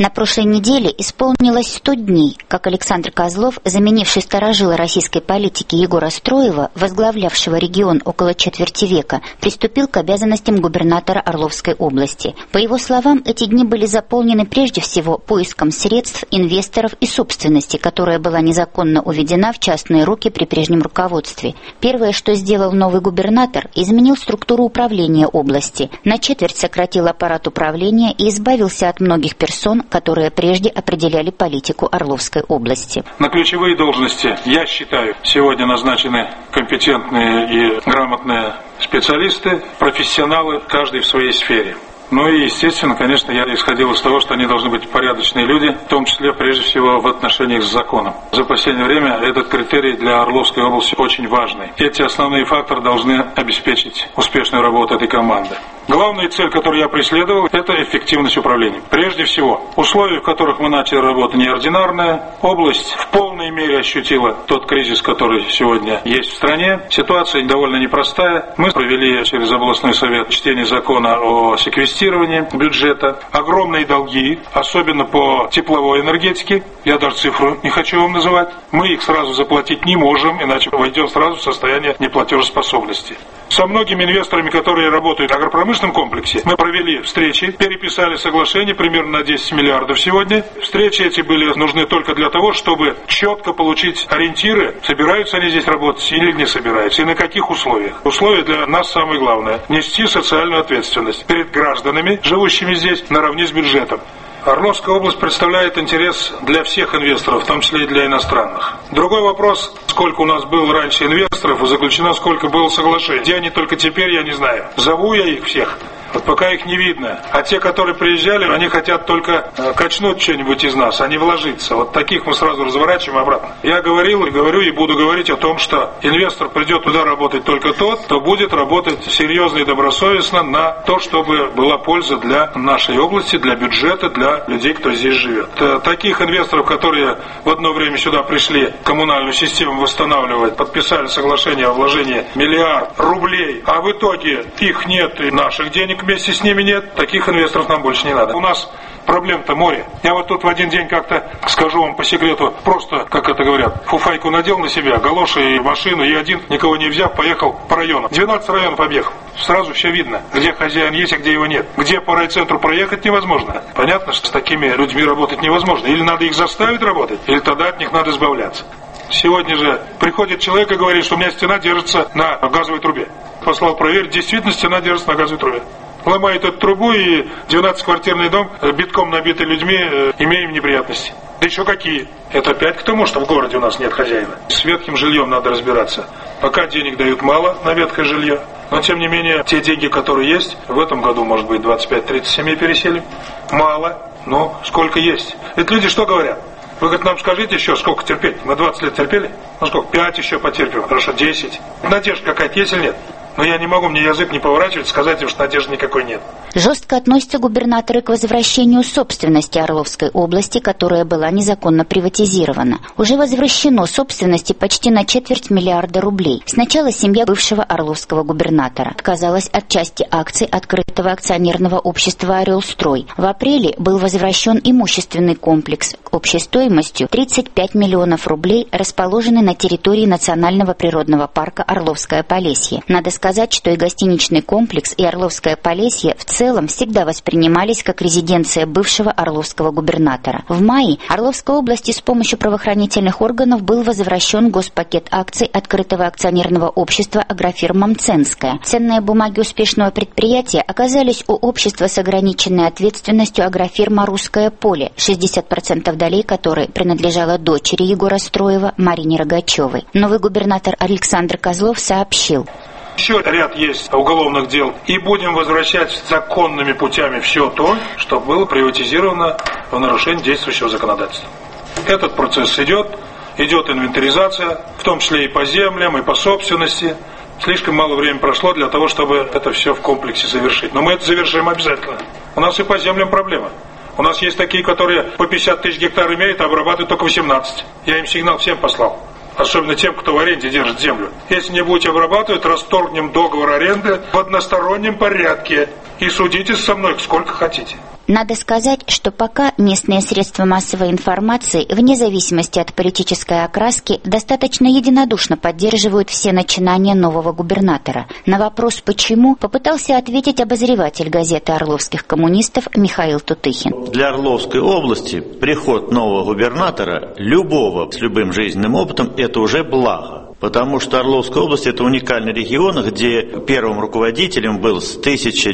На прошлой неделе исполнилось 100 дней, как Александр Козлов, заменивший старожила российской политики Егора Строева, возглавлявшего регион около четверти века, приступил к обязанностям губернатора Орловской области. По его словам, эти дни были заполнены прежде всего поиском средств, инвесторов и собственности, которая была незаконно уведена в частные руки при прежнем руководстве. Первое, что сделал новый губернатор, изменил структуру управления области, на четверть сократил аппарат управления и избавился от многих персон, которые прежде определяли политику Орловской области. На ключевые должности, я считаю, сегодня назначены компетентные и грамотные специалисты, профессионалы, каждый в своей сфере. Ну и, естественно, конечно, я исходил из того, что они должны быть порядочные люди, в том числе, прежде всего, в отношениях с законом. За последнее время этот критерий для Орловской области очень важный. Эти основные факторы должны обеспечить успешную работу этой команды. Главная цель, которую я преследовал, это эффективность управления. Прежде всего, условия, в которых мы начали работу, неординарные. Область в полной мере ощутила тот кризис, который сегодня есть в стране. Ситуация довольно непростая. Мы провели через областной совет чтение закона о секвестировании бюджета. Огромные долги, особенно по тепловой энергетике. Я даже цифру не хочу вам называть. Мы их сразу заплатить не можем, иначе войдем сразу в состояние неплатежеспособности. Со многими инвесторами, которые работают в агропромышленном комплексе, мы провели встречи, переписали соглашение примерно на 10 миллиардов сегодня. Встречи эти были нужны только для того, чтобы четко получить ориентиры, собираются они здесь работать или не собираются, и на каких условиях. Условия для нас самое главное – нести социальную ответственность перед гражданами, живущими здесь, наравне с бюджетом. Орловская область представляет интерес для всех инвесторов, в том числе и для иностранных. Другой вопрос, сколько у нас было раньше инвесторов и заключено сколько было соглашений. Где они только теперь, я не знаю. Зову я их всех. Вот пока их не видно. А те, которые приезжали, они хотят только качнуть что-нибудь из нас, а не вложиться. Вот таких мы сразу разворачиваем обратно. Я говорил и говорю и буду говорить о том, что инвестор придет туда работать только тот, кто будет работать серьезно и добросовестно на то, чтобы была польза для нашей области, для бюджета, для людей, кто здесь живет. Таких инвесторов, которые в одно время сюда пришли коммунальную систему восстанавливать, подписали соглашение о вложении миллиард рублей, а в итоге их нет и наших денег вместе с ними нет, таких инвесторов нам больше не надо. У нас проблем-то море. Я вот тут в один день как-то, скажу вам по секрету, просто, как это говорят, фуфайку надел на себя, галоши и машину, и один, никого не взяв, поехал по району. 12 районов объехал. Сразу все видно, где хозяин есть, а где его нет. Где по райцентру проехать невозможно. Понятно, что с такими людьми работать невозможно. Или надо их заставить работать, или тогда от них надо избавляться. Сегодня же приходит человек и говорит, что у меня стена держится на газовой трубе. Послал проверить, действительно стена держится на газовой трубе. Ломает эту трубу, и 12-квартирный дом, битком набитый людьми, имеем неприятности. Да еще какие? Это опять к тому, что в городе у нас нет хозяина. С ветхим жильем надо разбираться. Пока денег дают мало на ветхое жилье, но тем не менее, те деньги, которые есть, в этом году, может быть, 25-30 семей переселим. Мало, но сколько есть. Ведь люди что говорят? Вы, говорит, нам скажите еще, сколько терпеть? Мы 20 лет терпели? Ну сколько? 5 еще потерпим, хорошо, 10. Надежда какая-то есть или нет? Но я не могу, мне язык не поворачивать, сказать им, что надежды никакой нет. Жестко относятся губернаторы к возвращению собственности Орловской области, которая была незаконно приватизирована. Уже возвращено собственности почти на 250 миллиона рублей. Сначала семья бывшего орловского губернатора отказалась от части акций открытого акционерного общества «Орелстрой». В апреле был возвращен имущественный комплекс общей стоимостью 35 миллионов рублей, расположенный на территории Национального природного парка Орловское Полесье. Надо сказать, что и гостиничный комплекс, и Орловское Полесье в целом всегда воспринимались как резиденция бывшего орловского губернатора. В мае Орловской области с помощью правоохранительных органов был возвращен госпакет акций открытого акционерного общества «Агрофирма Мценская». Ценные бумаги успешного предприятия оказались у общества с ограниченной ответственностью «Агрофирма Русское поле», 60% долей которой принадлежало дочери Егора Строева Марине Рогачевой. Новый губернатор Александр Козлов сообщил: еще ряд есть уголовных дел, и будем возвращать законными путями все то, что было приватизировано в нарушении действующего законодательства. Этот процесс идет инвентаризация, в том числе и по землям, и по собственности. Слишком мало времени прошло для того, чтобы это все в комплексе завершить. Но мы это завершим обязательно. У нас и по землям проблема. У нас есть такие, которые по 50 тысяч гектар имеют, а обрабатывают только 18. Я им сигнал всем послал. Особенно тем, кто в аренде держит землю. Если не будете обрабатывать, расторгнем договор аренды в одностороннем порядке. И судитесь со мной сколько хотите. Надо сказать, что пока местные средства массовой информации, вне зависимости от политической окраски, достаточно единодушно поддерживают все начинания нового губернатора. На вопрос «почему?» попытался ответить обозреватель газеты «Орловских коммунистов» Михаил Тутыхин. Для Орловской области приход нового губернатора, любого с любым жизненным опытом, это уже благо. Потому что Орловская область – это уникальный регион, где первым руководителем был с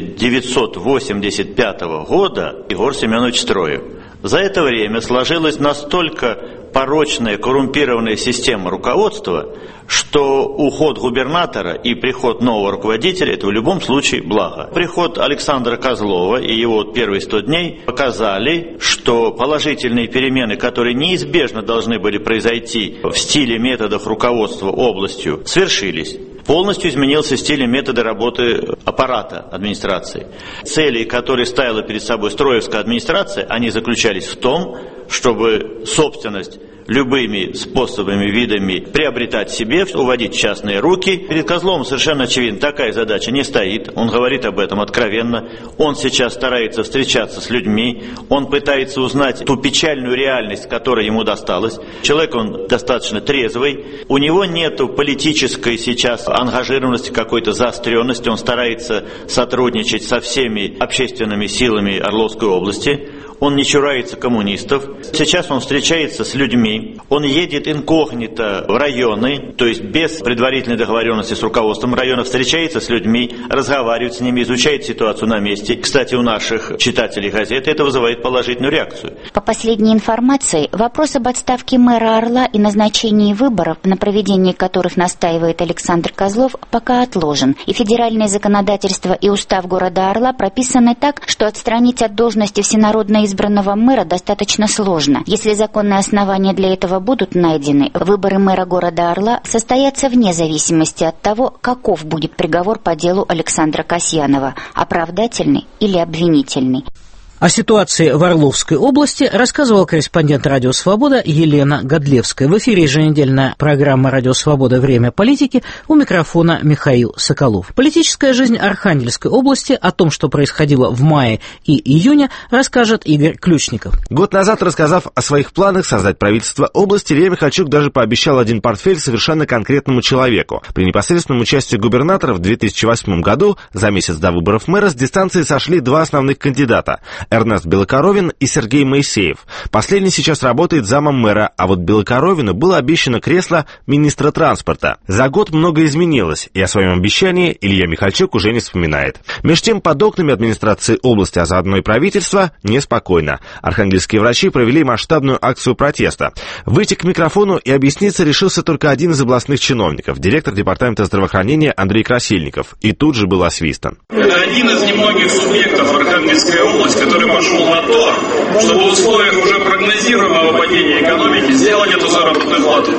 1985 года Егор Семенович Строев. За это время сложилась настолько порочная, коррумпированная система руководства, что уход губернатора и приход нового руководителя – это в любом случае благо. Приход Александра Козлова и его первые 100 дней показали, что положительные перемены, которые неизбежно должны были произойти в стиле, методах руководства областью, свершились. Полностью изменился стиль и методы работы аппарата администрации. Цели, которые ставила перед собой Строевская администрация, они заключались в том, чтобы собственность любыми способами, видами приобретать себе, уводить в частные руки. Перед Козловым совершенно очевидно, такая задача не стоит. Он говорит об этом откровенно. Он сейчас старается встречаться с людьми. Он пытается узнать ту печальную реальность, которая ему досталась. Человек, он достаточно трезвый. У него нет политической сейчас ангажированности, какой-то заостренности. Он старается сотрудничать со всеми общественными силами Орловской области. Он не чурается коммунистов. Сейчас он встречается с людьми. Он едет инкогнито в районы, то есть без предварительной договоренности с руководством района, встречается с людьми, разговаривает с ними, изучает ситуацию на месте. Кстати, у наших читателей газеты это вызывает положительную реакцию. По последней информации, вопрос об отставке мэра Орла и назначении выборов, на проведении которых настаивает Александр Козлов, пока отложен. И федеральное законодательство и устав города Орла прописаны так, что отстранить от должности всенародно избранного мэра достаточно сложно. Если законные основания для этого будут найдены, выборы мэра города Орла состоятся вне зависимости от того, каков будет приговор по делу Александра Касьянова – оправдательный или обвинительный. О ситуации в Орловской области рассказывал корреспондент «Радио Свобода» Елена Годлевская. В эфире еженедельная программа «Радио Свобода. Время политики», у микрофона Михаил Соколов. Политическая жизнь Архангельской области, о том, что происходило в мае и июне, расскажет Игорь Ключников. Год назад, рассказав о своих планах создать правительство области, Илья Михальчук даже пообещал один портфель совершенно конкретному человеку. При непосредственном участии губернатора в 2008 году, за месяц до выборов мэра, с дистанции сошли два основных кандидата – Эрнест Белокоровин и Сергей Моисеев. Последний сейчас работает замом мэра, а вот Белокоровину было обещано кресло министра транспорта. За год многое изменилось, и о своем обещании Илья Михальчук уже не вспоминает. Между тем, под окнами администрации области, а заодно и правительства, неспокойно. Архангельские врачи провели масштабную акцию протеста. Выйти к микрофону и объясниться решился только один из областных чиновников, директор департамента здравоохранения Андрей Красильников, и тут же был освистан. Это один из немногих субъектов Архангельской области, который пошел на то, чтобы в условиях уже прогнозируемого падения экономики сделать эту заработную плату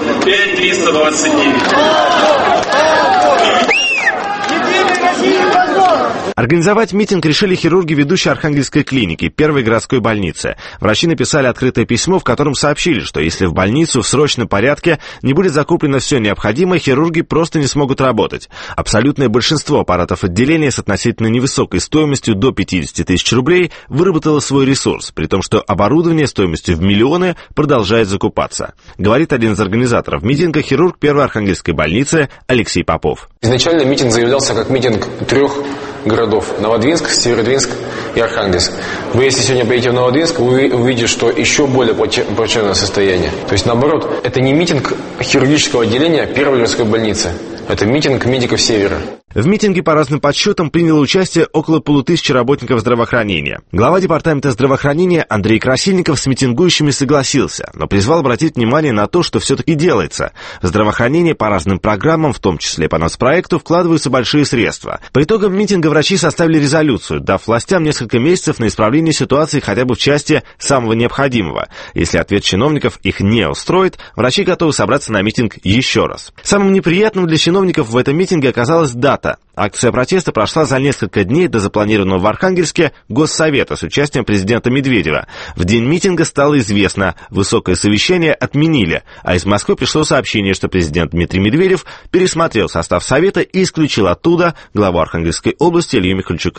5329. Организовать митинг решили хирурги ведущей Архангельской клиники, первой городской больницы. Врачи написали открытое письмо, в котором сообщили, что если в больницу в срочном порядке не будет закуплено все необходимое, хирурги просто не смогут работать. Абсолютное большинство аппаратов отделения с относительно невысокой стоимостью до 50 тысяч рублей выработало свой ресурс, при том, что оборудование стоимостью в миллионы продолжает закупаться. Говорит один из организаторов митинга, хирург первой Архангельской больницы Алексей Попов. Изначально митинг заявлялся как митинг 3 городов: Новодвинск, Северодвинск и Архангельск. Вы, если сегодня поедете в Новодвинск, вы увидите, что еще более плачевное состояние. То есть, наоборот, это не митинг хирургического отделения первой городской больницы. Это митинг медиков Севера. В митинге по разным подсчетам приняло участие около 500 работников здравоохранения. Глава департамента здравоохранения Андрей Красильников с митингующими согласился, но призвал обратить внимание на то, что все-таки делается. В здравоохранение по разным программам, в том числе по нацпроекту, вкладываются большие средства. По итогам митинга врачи составили резолюцию, дав властям несколько месяцев на исправление ситуации хотя бы в части самого необходимого. Если ответ чиновников их не устроит, врачи готовы собраться на митинг еще раз. Самым неприятным для чиновников в этом митинге оказалась дата. Акция протеста прошла за несколько дней до запланированного в Архангельске Госсовета с участием президента Медведева. В день митинга стало известно, высокое совещание отменили, а из Москвы пришло сообщение, что президент Дмитрий Медведев пересмотрел состав Совета и исключил оттуда главу Архангельской области Илью Михальчука.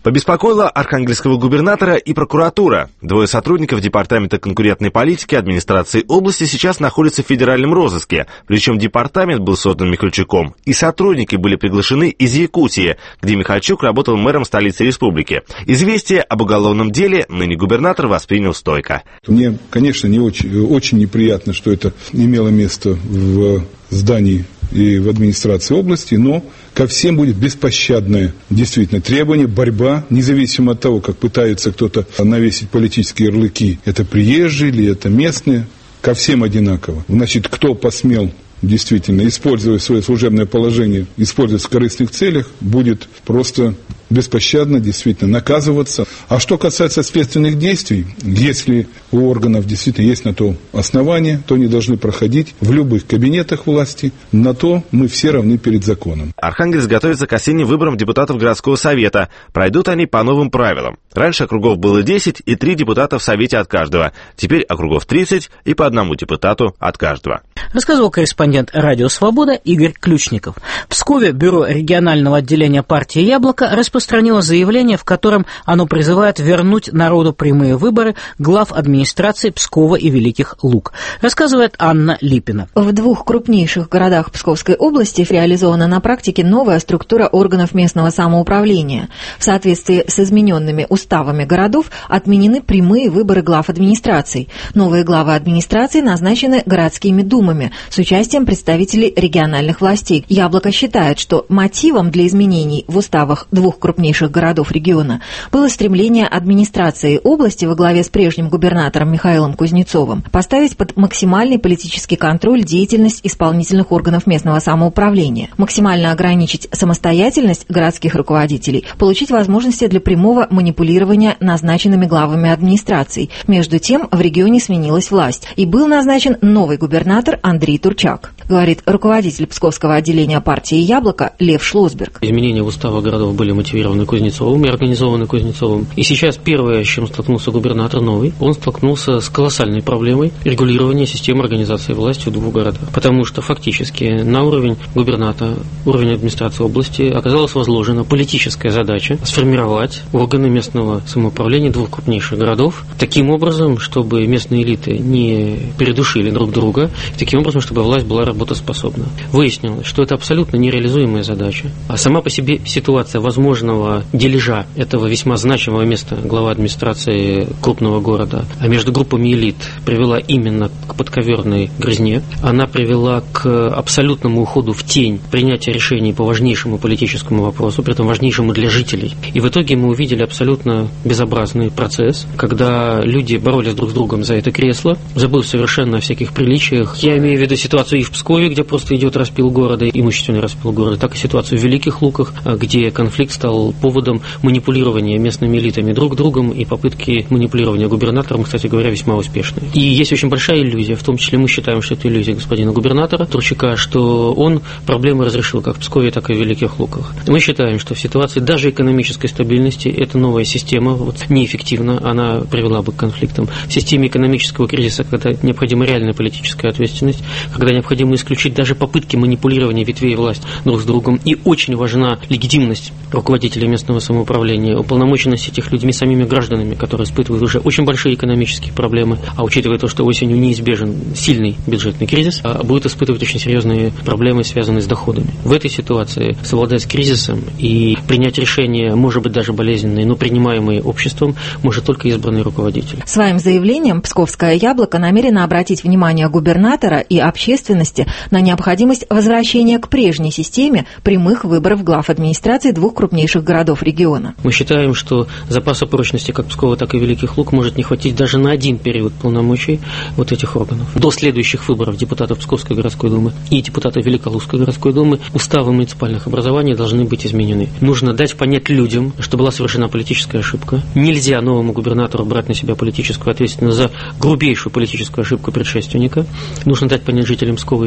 Побеспокоила архангельского губернатора и прокуратура. Двое сотрудников Департамента конкурентной политики администрации области сейчас находятся в федеральном розыске. Причем департамент был создан Михальчуком, и сотрудники были приглашены из Якутии, где Михальчук работал мэром столицы республики. Известие об уголовном деле ныне губернатор воспринял стойко. Мне, конечно, очень неприятно, что это имело место в здании и в администрации области, но ко всем будет беспощадное действительно требование, борьба, независимо от того, как пытается кто-то навесить политические ярлыки, это приезжие или это местные, ко всем одинаково. Значит, кто посмел действительно, используя свое служебное положение, использовать в корыстных целях, будет просто беспощадно действительно наказываться. А что касается следственных действий, если у органов действительно есть на то основания, то они должны проходить в любых кабинетах власти. На то мы все равны перед законом. Архангельск готовится к осенним выборам депутатов городского совета. Пройдут они по новым правилам. Раньше округов было 10 и 3 депутата в совете от каждого. Теперь округов 30 и по одному депутату от каждого. Рассказывал корреспондент «Радио Свобода» Игорь Ключников. В Пскове бюро регионального отделения партии «Яблоко» распространило заявление, в котором оно призывает вернуть народу прямые выборы глав администрации Пскова и Великих Луг. Рассказывает Анна Липина. В 2 крупнейших городах Псковской области реализована на практике новая структура органов местного самоуправления. В соответствии с измененными уставами городов отменены прямые выборы глав администраций. Новые главы администрации назначены городскими думами с участием представителей региональных властей. «Яблоко» считает, что мотивом для изменений в уставах 2 крупнейших городов региона было стремление администрации области во главе с прежним губернатором Михаилом Кузнецовым поставить под максимальный политический контроль деятельность исполнительных органов местного самоуправления, максимально ограничить самостоятельность городских руководителей, получить возможности для прямого манипулирования назначенными главами администраций. Между тем, в регионе сменилась власть, и был назначен новый губернатор Андрей Турчак, говорит руководитель Псковского отделения партии «Яблоко» Лев Шлосберг. Изменения в уставах городов были мотивированы Кузнецовым и организованы Кузнецовым. И сейчас первое, с чем столкнулся губернатор новый, он столкнулся с колоссальной проблемой регулирования системы организации власти в 2 городах. Потому что фактически на уровень губернатора, уровень администрации области оказалась возложена политическая задача сформировать органы местного самоуправления 2 крупнейших городов таким образом, чтобы местные элиты не передушили друг друга, и таким образом, чтобы власть была работоспособна. Выяснилось, что это абсолютно нереализуемая задача. А сама по себе ситуация возможного дележа этого весьма значимого места глава администрации крупного города между группами элит привела именно к подковерной грызне. Она привела к абсолютному уходу в тень принятия решений по важнейшему политическому вопросу, при этом важнейшему для жителей. И в итоге мы увидели абсолютно безобразный процесс, когда люди боролись друг с другом за это кресло, забыв совершенно о всяких приличиях. Я имею в виду ситуацию и в Пскове, где просто идет распил города, имущественный распил города, так и ситуацию в Великих Луках, где конфликт стал поводом манипулирования местными элитами друг другом, и попытки манипулирования губернатором, кстати говоря, весьма успешные. И есть очень большая иллюзия, в том числе мы считаем, что это иллюзия господина губернатора Турчака, что он проблемы разрешил как в Пскове, так и в Великих Луках. Мы считаем, что в ситуации даже экономической стабильности эта новая система неэффективна, она привела бы к конфликтам. В системе экономического кризиса, когда необходима реальная политическая ответственность, когда необходимо исключить даже попытки манипулирования ветвей власти друг с другом, и очень важна легитимность руководителей местного самоуправления, уполномоченность этих людьми самими гражданами, которые испытывают уже очень большие экономические проблемы, а учитывая то, что осенью неизбежен сильный бюджетный кризис, будут испытывать очень серьезные проблемы, связанные с доходами. В этой ситуации совладать с кризисом и принять решения, может быть, даже болезненные, но принимаемые обществом, может только избранный руководитель. Своим заявлением «Псковское яблоко» намерено обратить внимание губернатора и общественности на необходимость возвращения к прежней системе прямых выборов глав администрации 2 крупнейших городов региона. Мы считаем, что запаса прочности как Пскова, так и Великих Луг может не хватить даже на один период полномочий вот этих органов. До следующих выборов депутатов Псковской городской думы и депутатов Великолукской городской думы уставы муниципальных образований должны быть изменены. Нужно дать понять людям, что была совершена политическая ошибка. Нельзя новому губернатору брать на себя политическую ответственность за грубейшую политическую ошибку предшественника. Нужно дать понять жителям Пскова и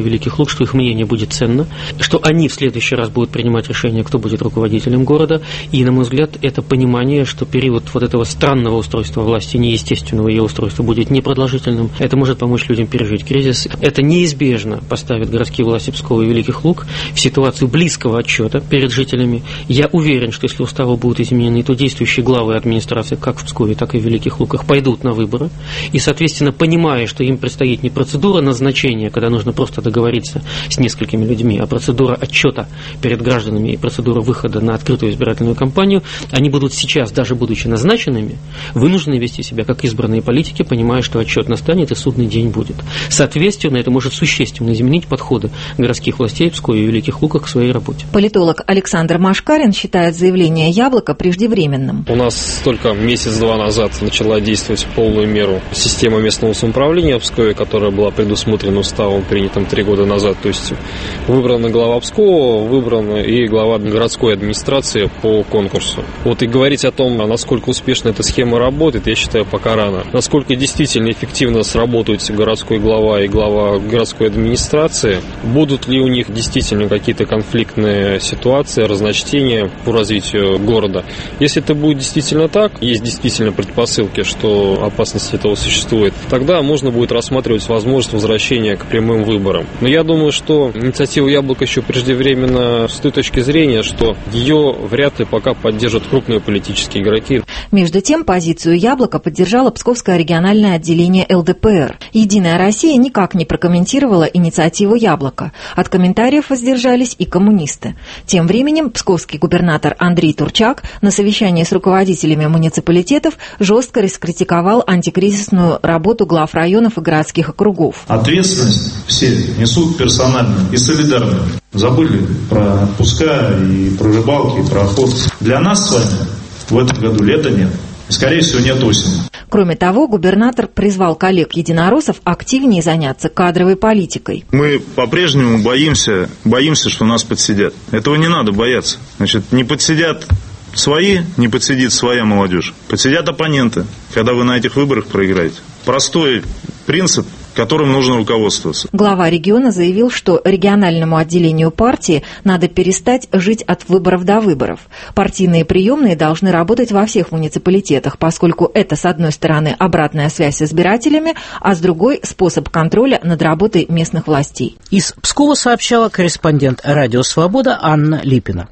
Великих Луг, что их мнение будет ценно, что они в следующий раз будут принимать решение, кто будет руководителем города. И, на мой взгляд, это понимание, что период вот этого странного устройства власти, неестественного ее устройства, будет непродолжительным. Это может помочь людям пережить кризис. Это неизбежно поставит городские власти Пскова и Великих Луг в ситуацию близкого отчета перед жителями. Я уверен, что если уставы будут изменены, то действующие главы администрации как в Пскове, так и в Великих Луках пойдут на выборы. И, соответственно, понимая, что им предстоит не процедура назначения, когда нужно просто договориться с несколькими людьми, а процедура отчета перед гражданами и процедура выхода на открытую избирательную кампанию, они будут сейчас, даже будучи назначенными, вынуждены вести себя как избранные политики, понимая, что отчет настанет и судный день будет. Соответственно, это может существенно изменить подходы городских властей Пскова и Великих Луках к своей работе. Политолог Александр Машкарин считает заявление «Яблоко» преждевременным. У нас только месяц-два назад начала действовать в полную меру система местного самоуправления в Пскове, которая была предусмотрена уставом, принятым 3 года назад. То есть выбрана глава Пскова, выбрана и глава городской администрации по конкурсу. Вот и говорить о том, насколько успешно эта схема работает, я считаю, пока рано. Насколько действительно эффективно сработают городской глава и глава городской администрации, будут ли у них действительно какие-то конфликтные ситуации, разночтения по развитию города. Если это будет действительно так, есть действительно предпосылки, что опасность этого существует, тогда можно будет рассматривать возможность возвращения к прямым выборам. Но я думаю, что инициатива «Яблоко» еще преждевременно с той точки зрения, что ее вряд ли пока поддержат крупные политические игроки. Между тем, позицию «Яблоко» поддержало Псковское региональное отделение ЛДПР. «Единая Россия» никак не прокомментировала инициативу «Яблоко». От комментариев воздержались и коммунисты. Тем временем псковский губернатор Андрей Турчак на совещании с руководителями муниципалитетов жестко раскритиковал антикризисную работу глав районов и городских округов. Ответственность все несут персонально и солидарно. Забыли про отпуска и про рыбалки, и про охоту. Для нас с вами в этом году лета нет. Скорее всего, нет осени. Кроме того, губернатор призвал коллег-единороссов активнее заняться кадровой политикой. Мы по-прежнему боимся, что нас подсидят. Этого не надо бояться. Значит, не подсидят свои, не подсидит своя молодежь. Подсидят оппоненты, когда вы на этих выборах проиграете. Простой принцип, которым нужно руководствоваться. Глава региона заявил, что региональному отделению партии надо перестать жить от выборов до выборов. Партийные приемные должны работать во всех муниципалитетах, поскольку это, с одной стороны, обратная связь с избирателями, а с другой – способ контроля над работой местных властей. Из Пскова сообщала корреспондент «Радио Свобода» Анна Липина.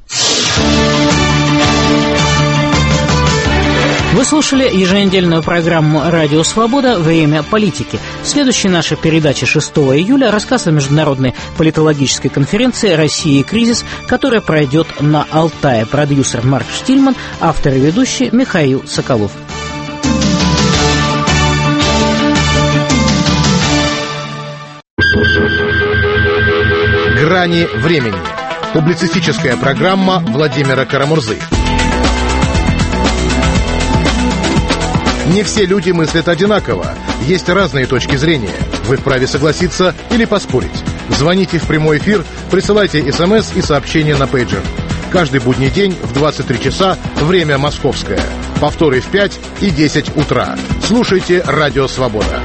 Вы слушали еженедельную программу «Радио Свобода. Время политики». Следующая наша передача 6 июля – рассказ о международной политологической конференции «Россия и кризис», которая пройдет на Алтае. Продюсер Марк Штильман, автор и ведущий Михаил Соколов. «Грани времени». Публицистическая программа Владимира Карамурзы. Не все люди мыслят одинаково. Есть разные точки зрения. Вы вправе согласиться или поспорить. Звоните в прямой эфир, присылайте СМС и сообщения на пейджер. Каждый будний день в 23 часа, время московское. Повторы в 5 и 10 утра. Слушайте «Радио Свобода».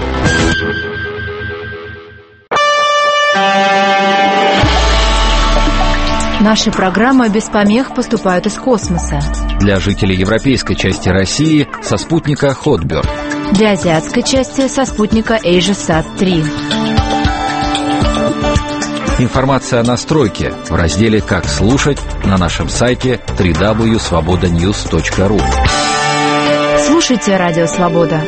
Наши программы без помех поступают из космоса. Для жителей европейской части России со спутника Хотберг. Для азиатской части со спутника AsiaSat-3. Информация о настройке в разделе «Как слушать» на нашем сайте www.svobodanews.ru. Слушайте «Радио Свобода».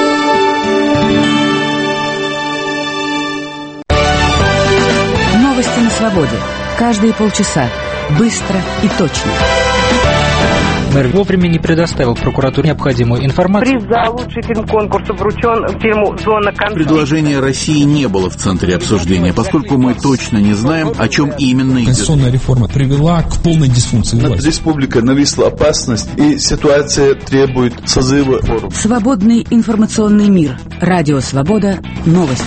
Новости на свободе. Каждые полчаса. Быстро и точно. Мэр вовремя не предоставил прокуратуре необходимую информацию. Приз за лучший фильм конкурса вручен фильму «Зона конфликта». Предложение России не было в центре обсуждения, поскольку мы точно не знаем, о чем именно идет. Конституционная реформа привела к полной дисфункции власти. Над республикой нависла опасность, и ситуация требует созыва форума. Свободный информационный мир. Радио Свобода. Новости.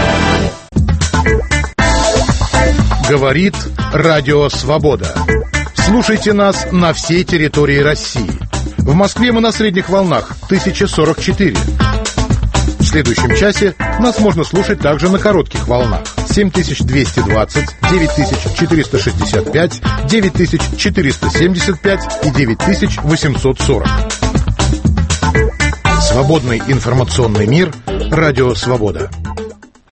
Говорит Радио Свобода. Слушайте нас на всей территории России. В Москве мы на средних волнах 1044. В следующем часе нас можно слушать также на коротких волнах. 7220, 9465, 9475 и 9840. Свободный информационный мир. Радио «Свобода».